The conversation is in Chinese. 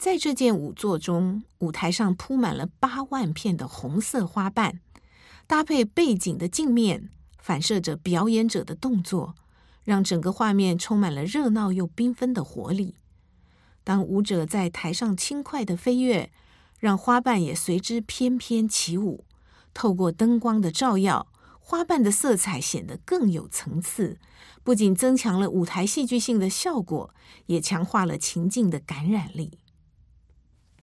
在这件舞作中，舞台上铺满了8万片的红色花瓣，搭配背景的镜面，反射着表演者的动作，让整个画面充满了热闹又缤纷的活力。当舞者在台上轻快地飞跃，让花瓣也随之翩翩起舞，透过灯光的照耀，花瓣的色彩显得更有层次，不仅增强了舞台戏剧性的效果，也强化了情境的感染力。